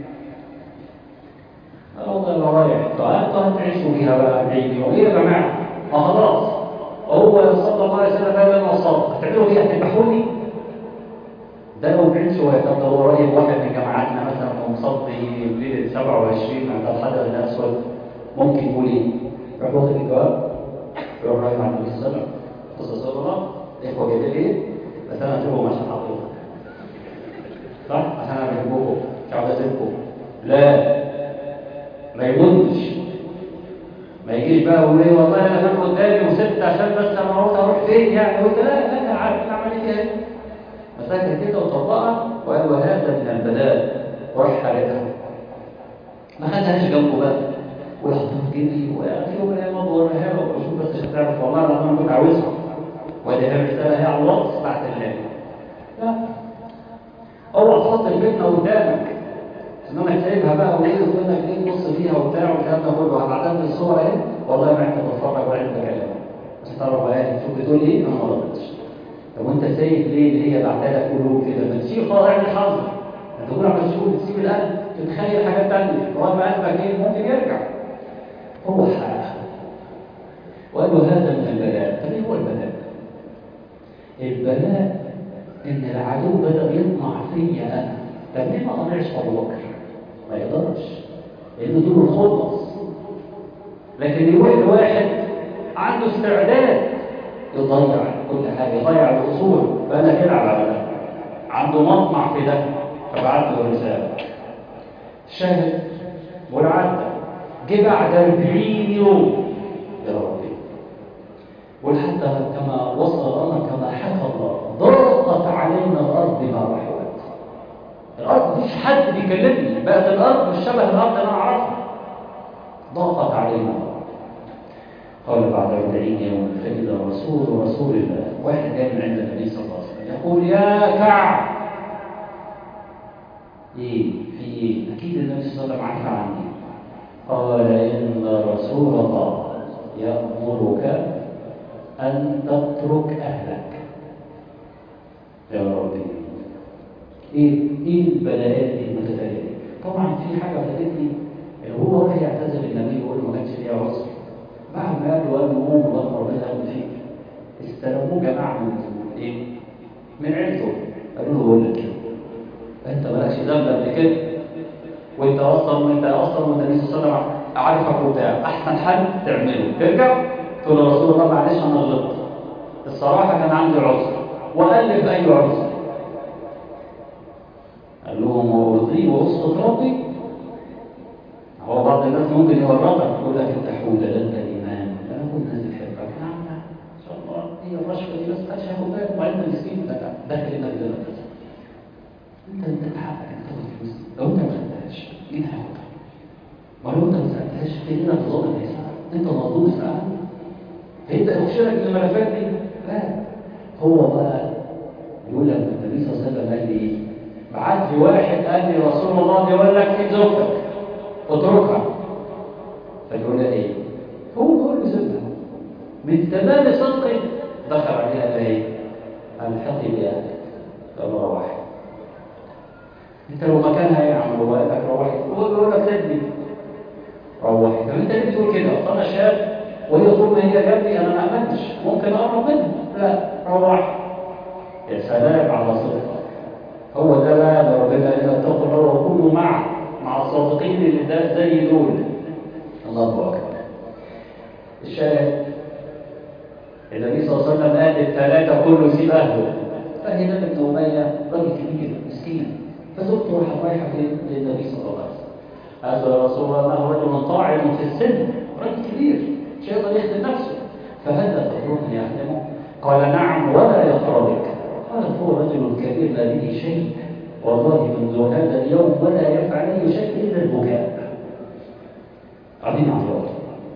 والله لو رايح انتوا هتعيشوا بيها بقى أربعين يوم. ايه يا جماعه؟ ما خلاص هو صلى الله عليه وسلم قال لنا الصبر، هتعملوا ايه؟ هتذبحوني؟ ده لو بعيد شويه. طب لو قريب واحد من جماعاتنا مثلا ومصلي ليله سبعة وعشرين عند الحجر الاسود، ممكن يقول ايه؟ يروح واخد الجواب يروح رايح على النبي صلى الله عليه وسلم. تصل الله اخوه جايبين ايه؟ بس انا هجيبهم عشان حقيقه صح؟ عشان انا بحبكم مش عاوز اسيبكم. لا، ما يمدش، ما يجيش بقى ويقول ايه والله انا كان قدامي وسبت عشان بس انا اروح اروح فين يعني. وانت لا لا انا عارف انا عملت فيها ايه. مسكها كده وطبقها وقال وهذا من البلاء وراح حارقها. ما خدهاش جنبه بقى ويحطها في جيبي وفي يوم من الايام اوريها له واشوف بس عشان تعرف والله انا كنت عاوزها واديها رساله هي على الواتس بعد الليل. لا، اوعى تحط الفتنه قدامك انما تسيبها بقى وايه وتقول لك ايه تبص فيها وبتاع والكلام ده كله. هبعتها في الصور اهي والله ما انت بتتفرج ولا انت بتكلم عشان تعرف ايه شوف بتقول ايه. انا ما ردتش. طب وانت سايب ليه اللي هي بعتها لك قلوب كده؟ ما تسيب خالص اعمل حظ. انت تقول عمال تشوف تسيب القلب تتخيل حاجات ثانيه لغايه ما قلبك ايه ممكن يرجع. هو حقها وقالوا هذا من البلاء. طب ايه هو البلاء؟ البلاء ان العدو بدا يطمع فيا انا. طب ليه ما طمعش ابو بكر؟ ما يقدرش لأنه دول الخلص. لكن يروح لواحد عنده استعداد يضيع كل حاجة، يضيع الأصول، فأنا كلعب على ده. عنده مطمع في ده فبعت له رسالة. شاهد والعدة جه بعد أربعين يوم يا ربي. ولحتى كما وصل الأمر كما حكى الله ضاقت علينا الأرض بما رحبت. الأرض مفيش حد بيكلمني، بقت الأرض مش شبه الأرض اللي أنا أعرفها. ضاقت علينا. قال بعد أربعين يوم فإذا رسول رسول الله واحد جاي من عند النبي صلى الله عليه وسلم يقول يا كعب. إيه في إيه؟ أكيد النبي صلى الله عليه وسلم عارف عني. قال إن رسول الله يأمرك أن تترك أهلك. يا ربي ايه ايه البلاءات دي المتتاليه؟ طبعا في حاجه فاتتني اللي هو راح يعتذر النبي يقول له ما كانش ليا عذر. بعد ما قال له قال له قوم الله ربنا ياخد فيك. استلموه جماعه من ايه؟ من عيلته. قالوا له بقول لك ايه؟ انت مالكش ذنب قبل كده وانت اصلا وانت اصلا والنبي صلى الله عليه وسلم عارفك وبتاع. احسن حل تعمله ترجع تقول له رسول الله معلش انا غلطت الصراحه كان عندي عذر والف اي عذر. قال لهم وارضي واسقط ربي. هو بعض الناس ممكن يورطك يقول لك انت حوده ده انت ايمان انا كنت نازل حبك. نعم نعم ان شاء الله هي الرشوه دي بس محدش هياخد باله وبعدين انت مسكين داخل انك ده انت انت حقك انك تاخد فلوس. لو انت ما خدتهاش مين هياخدها؟ ولو انت ما سالتهاش في هنا تظن انت مظلوم ساعه فانت يخشلك الملفات دي. لا هو بقى يقول لك النبي صلى الله عليه وسلم قال لي ايه؟ بعت لي واحد قال لي رسول الله بيقول لك سيب زوجتك اتركها. فيقول لها ايه؟ هو بيقول له سيبها. من تمام صدقي دخل عليها قال ايه؟ الحقي باهلك. قال له روحي. انت لو مكانها ايه يا عم؟ هو قال لك روحي. هو بيقول لك سيبني روحي. طب انت ليه بتقول كده؟ اصل انا شاب وهي طول ما هي جنبي انا ما امنتش ممكن اقرب منها. لا روحي. يا سلام على صدقك. هو ده بقى اللي ربنا قال لنا اتقوا الله وكونوا مع مع الصادقين اللي ده زي دول. الله اكبر. الشاهد النبي صلى الله عليه وسلم قال الثلاثه كله يسيب اهله. فهلال بن اميه راجل كبير مسكين فزوجته راحت رايحه للنبي صلى الله عليه وسلم. قال يا رسول الله رجل طاعن في السن راجل كبير مش هيقدر يخدم نفسه فهل تطلبني يخدمه؟ قال نعم ولا يقربك. قال هو رجل كبير لا به شيء والله منذ هذا اليوم ولا يفعل اي شيء الا البكاء. قاعدين يعيطوا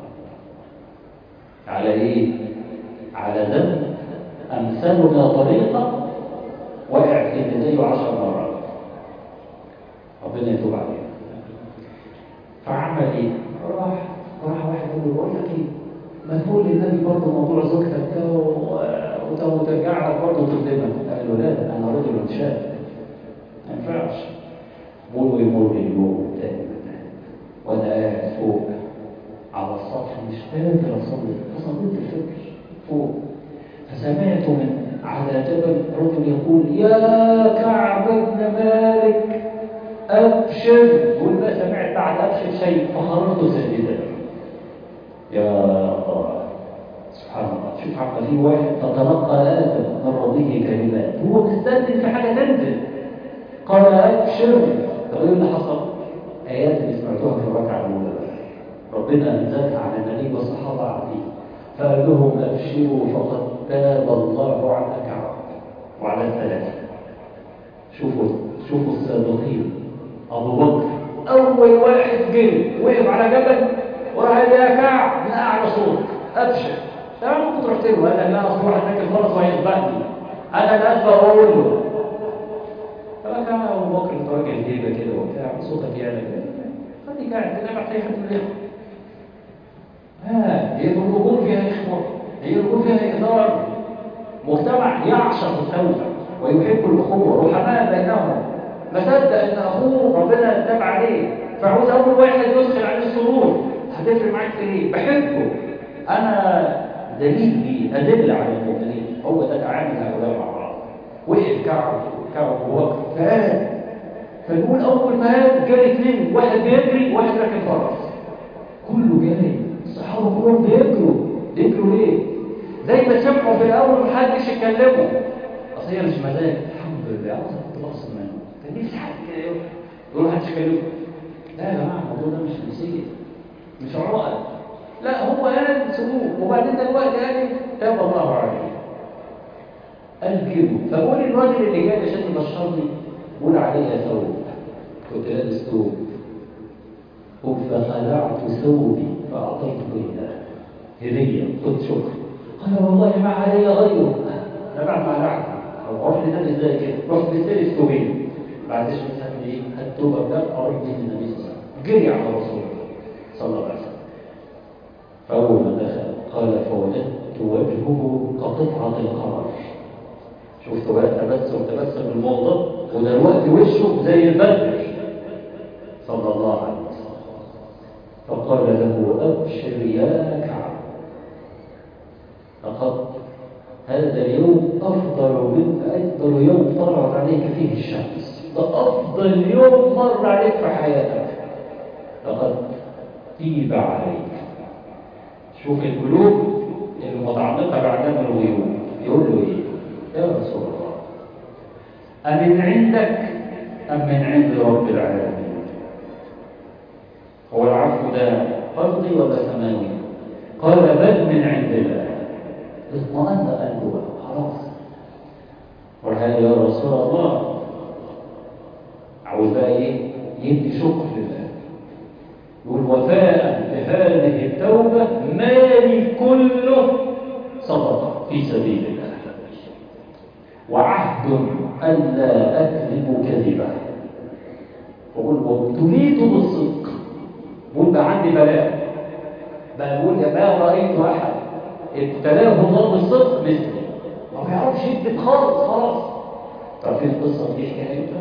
على ايه؟ على ذنب امثالنا طريقه وقع في اللي زيه عشر مرات، ربنا يتوب عليه. فعمل ايه؟ راح راح واحد يقول له بقول لك ايه، ما تقول للنبي برضه موضوع زوجتك ده وترجع لك برضه تخدمك. قال له لا، انا رجل شاب ما ينفعش. بقول يمر اليوم تاني وانا قاعد فوق على السطح مش قادر اصلي، فصليت الفجر فوق، فسمعت من على جبل رجل يقول يا كعب بن مالك ابشر، وما سمعت بعد ابشر شيء فخرجت ساجدا. يا الله سبحان الله، شوف عم في واحد تتلقى ادم من ربه كلمات هو مستنزل في حاجه تنزل، قال ابشر. طب ايه اللي حصل؟ ايات اللي سمعتوها في الركعه الاولى ربنا انزلها على النبي والصحابه عليه، فقال لهم ابشروا فقد تاب الله على كعب وعلى الثلاثه. شوفوا شوفوا السابقين، ابو بكر اول واحد جه وقف على جبل وراح قال يا كعب من اعلى صوت ابشر. تمام، ممكن رحت له قال لك لا اصل واحد راكب فرس وهيسبقني، انا الاسبق واقول له. فكان ابو بكر راجل هيبه كده وبتاع صوتك يعلى كده، خليك قاعد كده بعد اي حد من الاخوه. ها هي الرجول فيها اخوه، هي الرجول فيها اثار، مجتمع يعشق التوبه ويحب الاخوه رحماء بينهم، ما صدق ان اخوه ربنا تاب عليه فعاوز اول واحد يدخل عليه السرور. هتفرق معاك في ايه؟ بحبه انا، دليل لي ادل على المؤمنين. هو ده تعامل هؤلاء مع بعض. وقف كعب كعب وبكر فقال، فنقول اول ما قال جالي اثنين، واحد بيجري وواحد راكب فرس، كله جري، الصحابه كلهم بيجروا. بيجروا ليه؟ زي ما سمعوا في الاول محدش يكلمه، اصل هي مش مزاج، الحمد لله انا كنت بخصم منه كان نفسي حد كده يقول محدش يكلمه. لا يا جماعه الموضوع ده مش نسيه، مش عقد، لا هو قال سموه وبعدين دلوقتي قال تاب الله عليه قال كده. فقول الراجل اللي جاي عشان يبشرني قول عليها ثوب، كنت لابس ثوب، قل فخلعت ثوبي فاعطيته اياه هديه قلت شكر، قال والله ما علي غيره. انا بعد ما قلعت او عرفت ده ازاي كده رحت بسالي ثوبين، بعد ايش بتعمل ايه؟ الثوب ده قريب من النبي صلى الله عليه وسلم، جري على رسول الله صلى الله عليه وسلم. فاول ما دخل قال فوجدت وجهه كقطعه القمر. شفت بقى تبسم تبسم الموضة، ودلوقتي وشه زي البدر صلى الله عليه وسلم. فقال له أبشر يا كعب، لقد هذا اليوم أفضل من أفضل يوم طلعت عليك فيه الشمس، ده أفضل يوم مر عليك في حياتك، لقد تيب عليك. شوف القلوب المتعلقة بعدم الغيوب يقول له إيه؟ يا رسول الله أمن عندك أم من عند رب العالمين؟ هو العفو ده فرضي ولا ثمانوي؟ قال بل من عند الله. اطمأن قلبه خلاص، وقال يا رسول الله عاوز بقى ايه؟ يدي شكر لله، يقول وفاء بهذه التوبة مالي كله صدقة في سبيل الله، وعهد ألا أكذب كذبا، وقل وابتليت بالصدق. قل بقى عندي بلاء، بقى بقول يا ما رأيت أحد ابتلاه الله بالصدق مثلي، ما بيعرفش يكذب خالص خلاص. طب في القصة دي حكايتها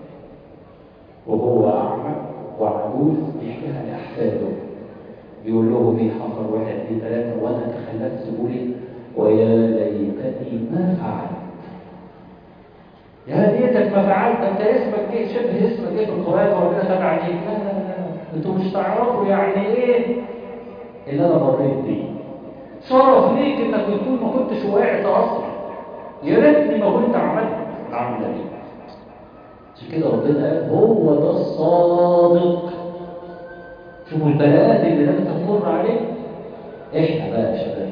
وهو أعمى وعجوز بيحكيها لأحفاده، بيقول لهم ايه حصل واحد اثنين ثلاثة وأنا تخلفت سبولي ويا ليتني ما فعلت. يا ليتك ما فعلت، انت اسمك ايه؟ شبه اسمك ايه في القرآن وربنا تبع عليك؟ لا لا لا انتوا مش تعرفوا يعني ايه اللي انا مريت بيه. شرف ليك انك تكون ما كنتش وقعت اصلا، يا ريتني ما كنت عملت العمل ده. عشان كده ربنا قال هو ده الصادق. شوفوا البلاءات اللي لم تمر عليه. احنا بقى يا شباب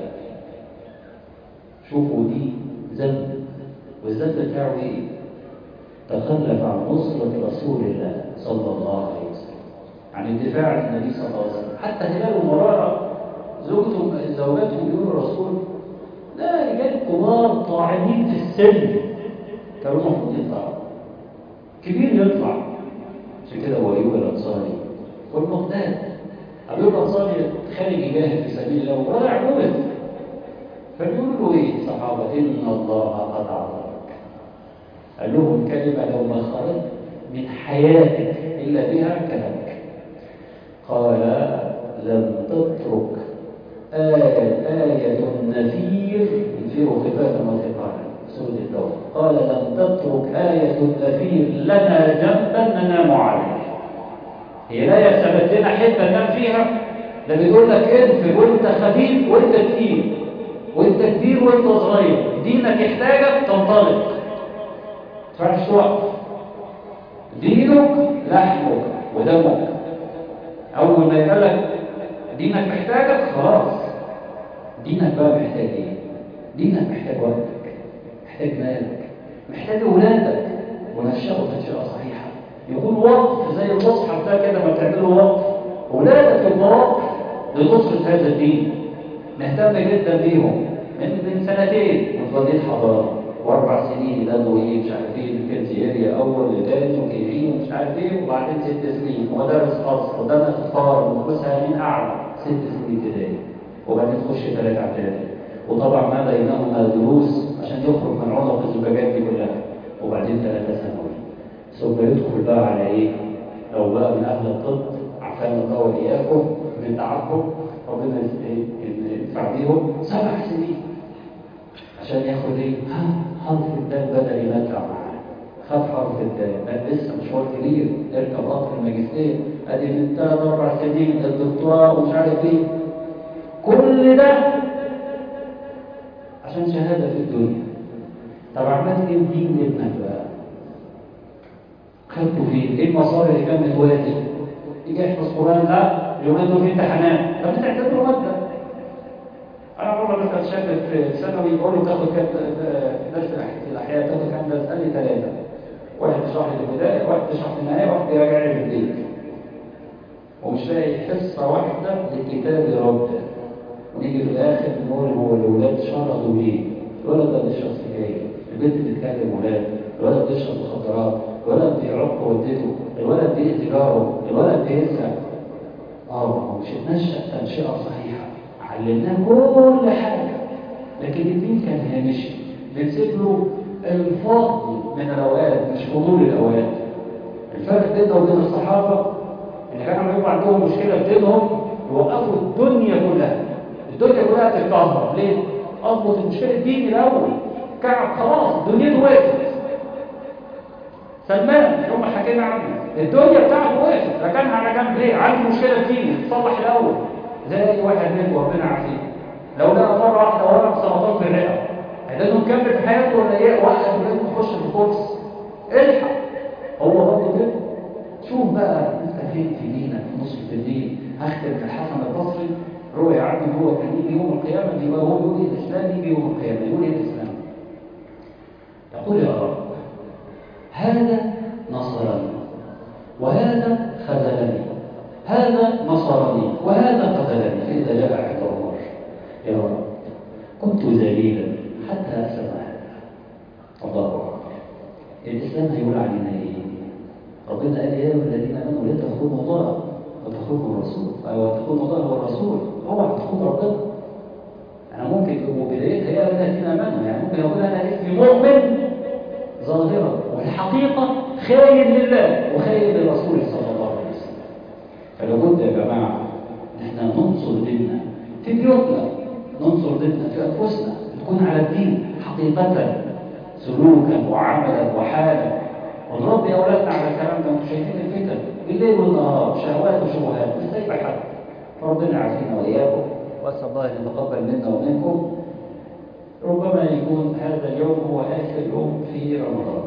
شوفوا دي ذنب، والذنب بتاعه ايه؟ تخلف عن نصرة رسول الله صلى الله عليه وسلم، عن الدفاع عن النبي صلى الله عليه وسلم. حتى هلال ومرارة زوجته زوجاتهم بيقولوا الرسول لا رجال كبار طاعنين في السن كانوا المفروض يطلعوا، كبير يطلع. عشان كده هو أيوب الأنصاري والمقداد أيوب الأنصاري خارج يجاهد في سبيل الله وراجع عبود، فبيقولوا له إيه الصحابة؟ إن الله قد عذرك. قال لهم كلمة لو ما خرجت من حياتك إلا بها كلامك. قال لم تترك آية آية النذير ينذر خفافا وثقالا سورة التوبة. قال لم تترك آية النذير لنا جنبا ننام عليه. هي لا يثبت لنا حته ننام فيها، ده بيقول لك انفر وانت خفيف وانت تقيل وانت كبير وانت صغير، دينك يحتاجك تنطلق ما تنفعش توقف. دينك لحمك ودمك، اول ما يقول لك دينك محتاجك خلاص. دينك بقى محتاج ايه؟ دينك محتاج وقتك، محتاج مالك، محتاج اولادك ونشأوا تنشئة صحيحة، يكون وقف زي المصحف ده كده ما بتعمله وقف، اولادك يبقى وقف لنصرة هذا الدين. نهتم جدا بيهم. من من سنتين متولين حضاره واربع سنين يدلوا ايه مش عارف ايه الكنسيريا اول لتاني وكيفين ومش عارف ايه، وبعدين ست سنين ودرس خاص ودرس اطفال ومدرسها من اعلى ست سنين ابتدائي، وبعدين تخش ثلاث اعدادي، وطبعا ما بينهما دروس عشان يخرج من عنق الزجاجات دي كلها، وبعدين ثلاثه ثانوي. ثم يدخل بقى على ايه؟ لو بقى من اهل الطب عشان الله واياكم بالتعقب ربنا يدفع بيهم سبع سنين عشان ياخد ايه؟ ها حرف الدال بدل يمتع معاه. خد حرف الدال، لا لسه مشوار كبير، اركب قطر الماجستير، ادي من ثلاث اربع سنين الدكتوراه ومش عارف ايه. كل ده عشان شهاده في الدنيا. طب عملت ايه بدين ابنك بقى؟ خدته فين؟ ايه المصاري اللي كان متوازي؟ يجي يحفظ قران؟ لا اليومين دول في امتحانات، طب تعتبره ماده. انا مره مثلا شاب في ثانوي بقول له تاخد كام درس الاحياء، تاخد كام درس؟ قال لي ثلاثه، واحد تشرح لي البدايه، واحد تشرح لي النهايه، واحد يراجع لي بالليل. ومش لاقي حصه واحده للكتاب يرد. ونيجي في الاخر نقول هو الاولاد شردوا ليه؟ الولد ده بيشرب سجاير، البنت بتتكلم ولاد، الولد بيشرب مخدرات، الولد بيعق والدته، الولد بيأذي جاره، الولد بيسرق. اه هو مش اتنشأ تنشئه صحيحه، علمناه كل حاجه، لكن الدين كان هامشي، بنسيب له الفضل من الاوقات مش فضول الاوقات. الفرق بيننا وبين الصحابه ان كانوا بيبقى عندهم مشكله في دينهم يوقفوا الدنيا كلها، الدنيا كلها تتكهرب. ليه؟ اضبط المشكله الدين الاول. كعب خلاص دنيته وقفت. سلمان يوم ما حكينا عنه الدنيا بتاعته وقفت، ركنها على جنب. ليه؟ عنده مشكله دين تصلح الاول زي اي واحد منكم ربنا عافيه. لو لقى مره واحده ورم سرطان في الرئه لازم نكمل في حياته ولا ايه؟ وقف لازم تخش في الكورس الحق. هو برضه كده. شوف بقى انت فين في دينك، في نص الدين. هختم في الحسن البصري روي عنه هو كان يجي يوم القيامه، يبقى هو يقول ايه الاسلام؟ يجي يوم القيامه يقول ايه الاسلام؟ يقول يا رب هذا نصرني وهذا خذلني، هذا نصرني وهذا خذلني، فإذا جاء عند عمر يا رب كنت ذليلا حتى أسلم هذا. الله أكبر. الإسلام هيقول علينا إيه؟ ربنا قال يا أيها الذين آمنوا لا تخونوا الله وتخونوا الرسول، أو تخونوا الله والرسول، اوعى تخونوا ربنا. أنا ممكن يبقوا بدايتها يا أيها الذين آمنوا، يعني ممكن يقول أنا اسمي مؤمن ظاهرا والحقيقة خاين لله وخاين للرسول صلى الله عليه وسلم. فلا بد يا جماعة ان احنا ننصر ديننا في بيوتنا، ننصر ديننا في انفسنا، تكون على الدين حقيقة سلوكا وعملا وحالا، ونربي اولادنا على الكلام ده. انتم شايفين الفتن بالليل والنهار، شهوات وشبهات مش سايبه حد. فربنا يعافينا واياكم، واسال الله ان يتقبل منا ومنكم. ربما يكون هذا اليوم هو آخر يوم في رمضان،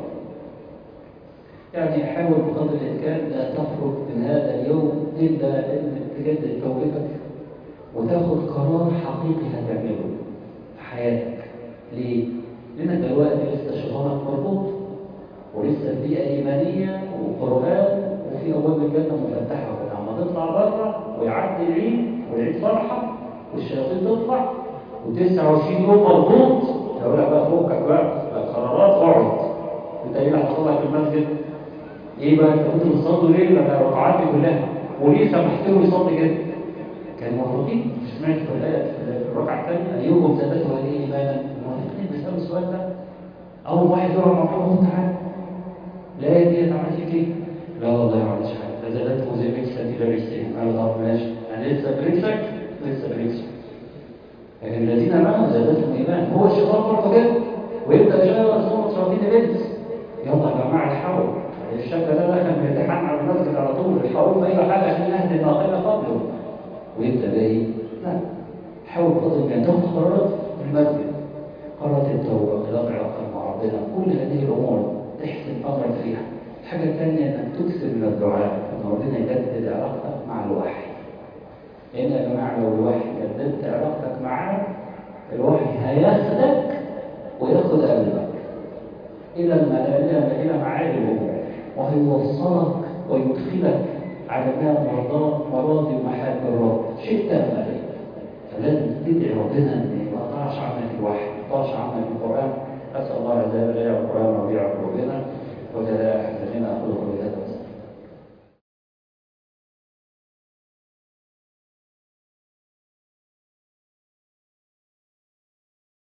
يعني حاول بقدر الإمكان لا تخرج من هذا اليوم إلا أن تجدد توبتك وتاخذ قرار حقيقي هتعمله في حياتك. ليه؟ لأنك دلوقتي لسه شيطانك مربوط، ولسه البيئة إيمانية وقرآن، وفي أبواب الجنة مفتحة ونعم تطلع بره ويعدي العيد والعيد فرحه والشياطين تطلع وتسعة وعشرين يوم مضبوط، يقول لك بقى فوقك بقى القرارات اقعد. انت ايه اللي حصل لك في المسجد؟ ايه بقى انت كنت بتصلي ليه؟ ده الركعات دي كلها وليه سمحت له يصلي كده؟ كانوا مربوطين. مش سمعت في الايه في الركعه الثانيه ايوب زادته هذه ايمانا؟ المنافقين بيسالوا السؤال ده. اول واحد يقع مع محمد تعالى لا دي عملت فيك ايه؟ لا والله ما عملتش حاجه، ده زادته زي رجسك الى رجسين. قال طب ماشي يعني لسه برجسك لسه برجسك. لكن الذين معه زادتهم ايمان. هو الشيطان برضه كده ويبدا يشغل صوره شياطين الانس. يلا يا جماعه الحقوا، الشاب ده دخل من الامتحان على المسجد على طول، الحقوا في اي حاجه عشان نهدي الناقله قبله. ويبدا بقى ايه؟ لا حاول بقدر الامكان تاخد قرارات في المسجد، قرارات التوبه، قراءه علاقه مع ربنا، كل هذه الامور تحسن امرك فيها. الحاجه الثانيه انك تكثر من الدعاء ان ربنا يجدد علاقتك مع الوحي. لان يا جماعه لو الوحي جددت علاقتك معاه، الوحي هياخدك وياخد قلبك الى الملائكه الى معالي وهيوصلك ويدخلك على ما مرضاه مراضي ومحاب الرب. شئت ام ابيت. فلازم تدعي ربنا ان ما يقطعش عنك الوحي، ما يقطعش عنك القران. اسال الله عز وجل يجعل القران ربيع قلوبنا وجلاء احزاننا.